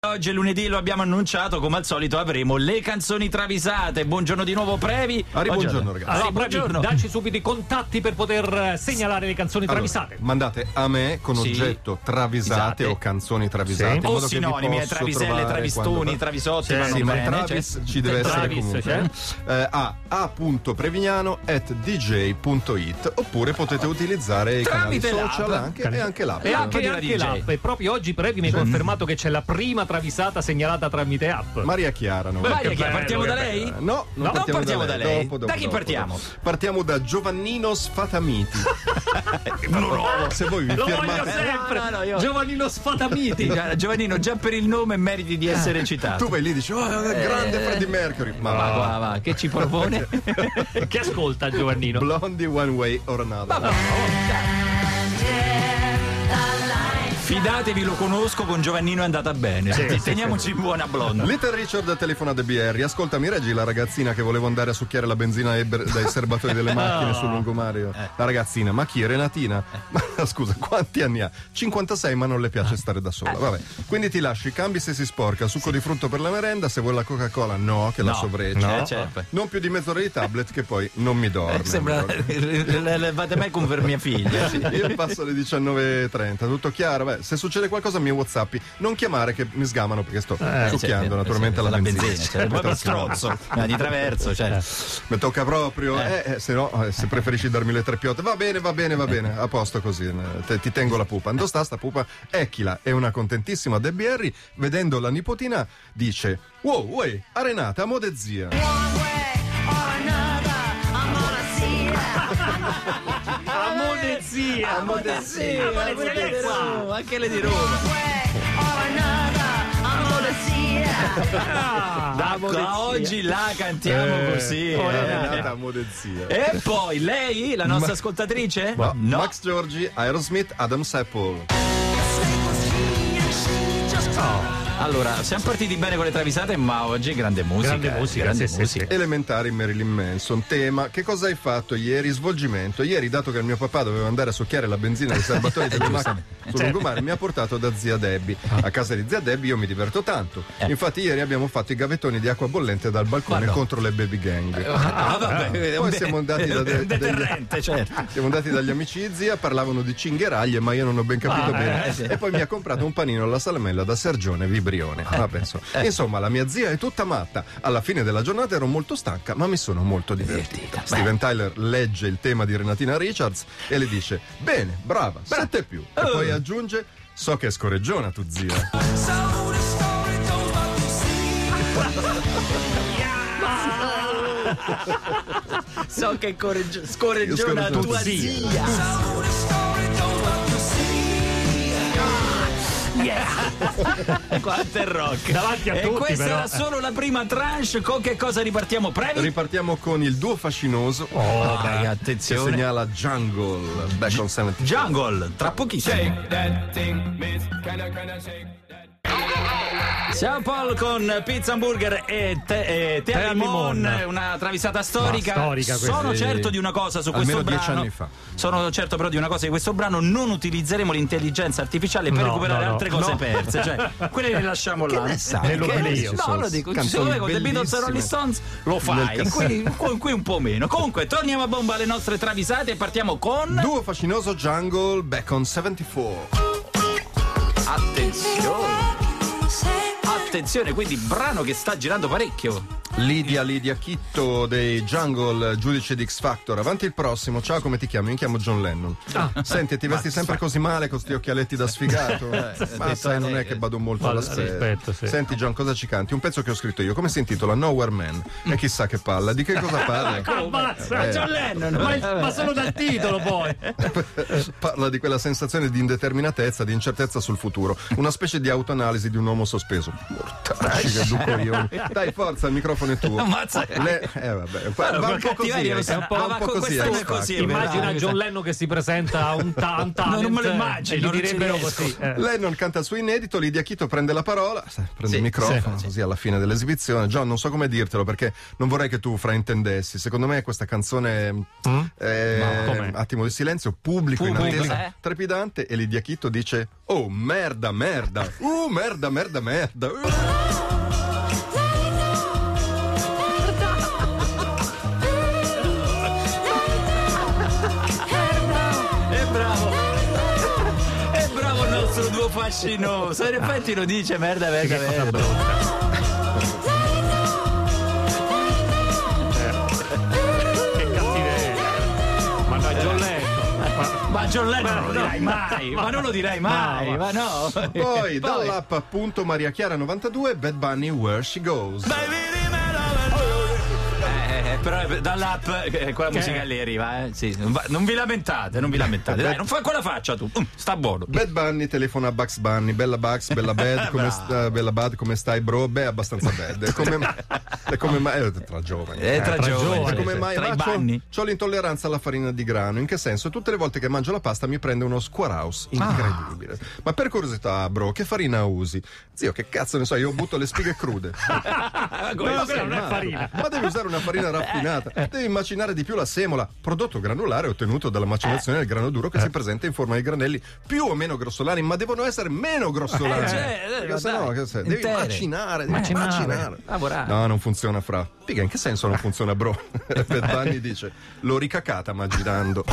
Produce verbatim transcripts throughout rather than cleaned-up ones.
Oggi è lunedì, lo abbiamo annunciato, come al solito avremo le canzoni travisate. Buongiorno di nuovo Previ. Arri, buongiorno ragazzi. Allora, Arri, buongiorno. Previ, dacci subito i contatti per poter segnalare le canzoni Allora, travisate. mandate a me con Sì. oggetto travisate Esate. o canzoni travisate. Sì. in O modo che vi sinonimi, posso traviselle, trovare travistoni, quando- travisotti Sì, vanno sì, ma il bene, Travis cioè- ci deve essere Travis, comunque. cioè? Eh, a a.prevignano at dj punto it oppure potete utilizzare i canali Tramite social l'app. anche, e anche l'app. E anche, di anche D J. l'app. E proprio oggi Previ mi ha confermato che c'è la prima travisata segnalata tramite app. Maria Chiara, no? Maria che Chiara, bello, partiamo che da bello. lei? Eh, No, non No, partiamo, partiamo da lei. Dopo, dopo, Da chi dopo, partiamo? dopo. Partiamo da Giovannino Sfatamiti. Se voi vi Lo voglio fermate, sempre. No, no, no, io- Giovannino Sfatamiti. Già- Giovannino, già per il nome meriti di essere citato. tu vai lì e dici, oh, grande Freddie Mercury. Ma Ma va, va, va, che ci propone? Che ascolta Giovannino? Blondie One Way or Another. Fidatevi, lo conosco, con Giovannino è andata bene. Sì, sì, Teniamoci in buona blonda. Little Richard telefona da B R. Ascolta, mi reggi la ragazzina che volevo andare a succhiare la benzina ai ber- dai serbatoi delle macchine sul lungomare? La ragazzina, ma chi? Renatina? Ma scusa, quanti anni ha? cinquantasei, ma non le piace stare da sola. Vabbè. Quindi ti lasci, cambi se si sporca, succo di frutto per la merenda, se vuoi la Coca-Cola no, che la No. sovreggia. No, certo. Non più di mezz'ora di tablet che poi non mi dorme. Eh, Sembra le levate mai con per mia figlia. sì. Io passo alle diciannove e trenta, tutto chiaro? Beh, se succede qualcosa mi whatsappi, non chiamare che mi sgamano perché sto succhiando Certo, naturalmente certo, la benzina. benzina, cioè, proprio strozzo. No, di traverso, cioè. Mi tocca proprio, eh. Eh, se no, eh, se preferisci darmi le tre piotte, va bene, va bene, va bene, a posto così, eh, te- ti tengo la pupa. Dove sta sta pupa? Ecchila, è una contentissima Debbie Harry, vedendo la nipotina, dice, wow, uè, a Renata, a mode zia. Amonezia. Amonezia, Amonezia che è qua. anche le di Roma. Da Ecco, oggi la cantiamo Eh, così. a eh. Renata, a mode zia. E poi lei, la nostra Ma- ascoltatrice? Ma- No. Max Giorgi, Aerosmith, Adam Sapple. Allora, siamo partiti bene con le travisate, ma oggi grande musica. Grande eh, musica, grande sì, sì, musica. Elementari Marilyn Manson. Tema: che cosa hai fatto ieri? Svolgimento. Ieri, dato che il mio papà doveva andare a succhiare la benzina ai serbatoi delle macchine sul lungomare, mi ha portato da zia Debbie. A casa di zia Debbie io mi diverto tanto. Infatti ieri abbiamo fatto i gavettoni di acqua bollente dal balcone Ma no. contro le baby gang. Ah, vabbè, è un Poi de- siamo andati da è de- un deterrente, certo. Siamo andati dagli amici di zia, parlavano di cingheraglie, ma io non ho ben capito Ah, bene. eh, sì. E poi mi ha comprato un panino alla salamella da Sergione Vibrione. Vabbè, insomma. Insomma, la mia zia è tutta matta. Alla fine della giornata ero molto stanca, ma mi sono molto divertita. Divertita. Steven Tyler legge il tema di Renatina Richards e le dice: bene, brava, sette più. E poi aggiunge: so che è scorreggiona tu zia. So che correggi- scorreggiona Io tua scorreggiona zia. Quanto è rock. Davanti a e tutti, questa però. era solo la prima tranche. Con che cosa ripartiamo? Previ? Ripartiamo con il duo fascinoso. Oh, Vai, Che attenzione. segnala Jungle, back on seventy. Jungle, tra pochissimo. Ciao Paul con Pizza Hamburger e te, e te Te al al limon, limon. una travisata storica. Ma storica questa. Sono certo di una cosa su questo Almeno dieci brano. anni fa. Sono certo però di una cosa di questo brano: non utilizzeremo l'intelligenza artificiale per No, recuperare no, no. altre cose No. perse. Cioè, quelle le lasciamo là. ne sai? Nell'oblio. No, lo dico. Canzoni Secondo me con The Beatles e bellissime. Rolling Stones lo fai. Nel Qui, qui- qui un po' meno. Comunque, torniamo a bomba alle nostre travisate e partiamo con. Duo fascinoso Jungle, back on seventy-four. Attenzione. Attenzione, quindi brano che sta girando parecchio. Lidia, Lidia Chitto dei Jungle, giudice di X Factor. Avanti il prossimo. Ciao, come ti chiami? Io mi chiamo John Lennon. Senti, ti vesti sempre così male con sti occhialetti da sfigato? Ma sai, non è che vado molto Ma alla rispetto, sì. Senti, John, cosa ci canti? Un pezzo che ho scritto io. Come si intitola? Nowhere Man. E chissà che palla. Di che cosa parla? Ammazza, Eh. John Lennon. Ma, ma solo dal titolo poi. Parla di quella sensazione di indeterminatezza, di incertezza sul futuro. Una specie di autoanalisi di un uomo sospeso. Mortacci che duco io. Dai, forza, il microfono microfono è tuo. Ammazza. Le, eh, vabbè, va, Allora, va un po' cattiveria così, lo eh, sa- un po', ah, un ma po' con così. quest'anno eh, è così, infatti. vero? Immagina Dai, John Lennon che si presenta a un, ta- un talent. No, non me lo immagino, e gli non ci direbbero riesco. così. eh. Lennon canta il suo inedito, Lidia Chito prende la parola, eh, prende Sì, il microfono, sì, così alla fine dell'esibizione. John, non so come dirtelo perché non vorrei che tu fraintendessi. Secondo me questa canzone Mm? eh, Ma com'è? attimo di silenzio, pubblico in Pubblico, attesa, eh? trepidante, e Lidia Chito dice: "Oh, merda, merda. Uh, merda, merda, merda." Uh. È bravo. È bravo il nostro duo fascinoso. In effetti lo dice merda, merda, Che cosa merda. brutta. Eh. Che cattiveria. Ma no, John Lennon. Ma- Ma John Lennon non lo Ma no, dirai mai. Ma non lo dirai mai. No, Ma no. Poi dall'app appunto Maria Chiara novantadue, Bad Bunny, Where She Goes. Eh, però dall'app eh, quella musica lì arriva, eh. Sì, non va- non vi lamentate, non vi lamentate. Dai, non fai quella faccia tu. Mm, sta buono. Bad Bunny telefona a Bugs Bunny, bella Bugs, bella Bad, come Bravo. sta, bella Bad, come stai bro? Beh, abbastanza bad. È come, è come mai, è tra giovani. È tra tra giovani. giovani. Ma come mai? Tra i Ma c'ho, banni. c'ho l'intolleranza alla farina di grano. In che senso? Tutte le volte che mangio la pasta mi prende uno squarehouse incredibile. Ma per curiosità, bro, che farina usi? Zio, che cazzo ne so, io butto le spighe crude. Ah, come No, si quella non è chiama? farina. Ma devi usare una farina raffinata, devi macinare di più la semola, prodotto granulare ottenuto dalla macinazione del grano duro che si presenta in forma di granelli più o meno grossolani, ma devono essere meno grossolani. Eh, cioè, eh, Perché ma se no, dai, che sei? Devi intere. macinare, devi Macinare. macinare. Lavorare. No, non funziona, fra. Figa, in che senso non funziona, bro? Bad Bunny dice: l'ho ricacata ma girando.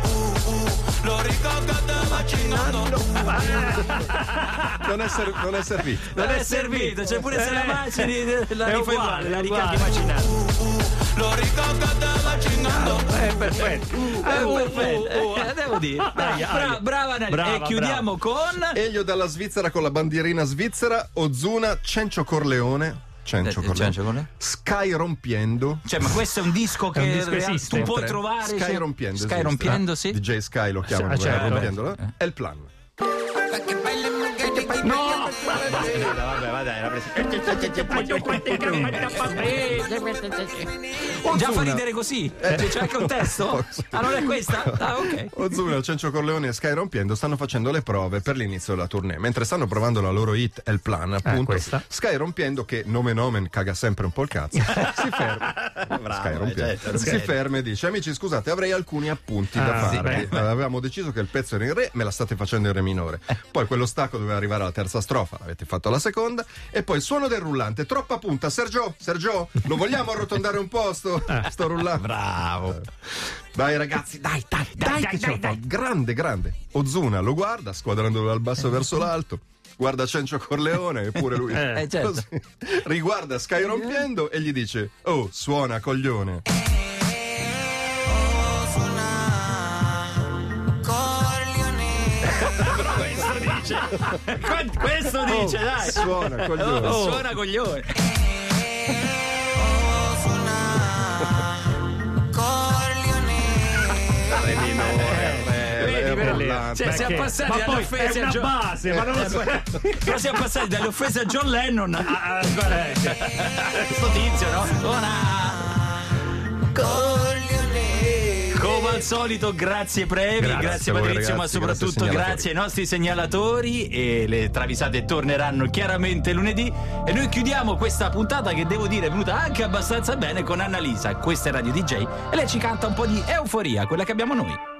Non è, ser- non è servito. Non è servito, cioè pure se la macini la È rifai uguale, uguale, la è ricatti uguale. macinando. È perfetto. Eh, perfetto. Eh, devo dire. Dai, bra- brava Annalisa. Brava, E chiudiamo con Elio dalla Svizzera con la bandierina svizzera, Ozuna, Cencio Corleone. Cencio Eh, Corleone. Cencio Corleone. Sky rompiendo. Cioè, ma questo è un disco che un disco rea- esiste. tu puoi Tre. trovare Sky cioè- rompiendo. Sky esiste. rompiendo, sì. D J Sky lo chiamano, Ah, guarda, certo. rompiendolo. È il plan. Vabbè, va dai, la Già fa ridere così? Cioè, c'è anche un testo? Ah, non è questa? Ah, ok. Ozuna, Cencio Corleone e Sky rompiendo stanno facendo le prove per l'inizio della tournée. Mentre stanno provando la loro hit È il plan, appunto. questa. Sky rompiendo, che nome nomen caga sempre un po' il cazzo, si ferma. Sky rompiendo. certo, si certo. ferma e dice: amici, scusate, avrei alcuni appunti da Ah, sì, farvi. beh. Avevamo deciso che il pezzo era in re, me la state facendo in re minore. Poi quello stacco doveva arrivare alla terza strofa, avete fatto la seconda. E poi il suono del rullante, troppa punta. Sergio, Sergio, lo vogliamo arrotondare un po' sto, sto rullante? Bravo. Dai ragazzi, dai, dai, dai, dai, che ce la dai, fai. Grande, grande. Ozuna lo guarda, squadrandolo dal basso verso l'alto. Guarda Cencio Corleone e pure lui. Eh, certo. Così. Riguarda Sky rompiendo e gli dice: oh, suona coglione. Questo dice. Questo dice, dai. Suona coglione. Oh, suona coglione. È Vedi, bollante. cioè, siamo Perché? passati Ma dalle poi è offese a una John base, ma non lo so. Però siamo passati dalle offese a John Lennon a, a, a sto tizio, no? Suona come al solito, grazie Previ, grazie, Grazie a voi, Patrizio, ma ragazzi, soprattutto grazie, grazie, ai nostri segnalatori. E le travisate torneranno chiaramente lunedì. E noi chiudiamo questa puntata che devo dire è venuta anche abbastanza bene con Annalisa. Questa è Radio D J e lei ci canta un po' di euforia, quella che abbiamo noi.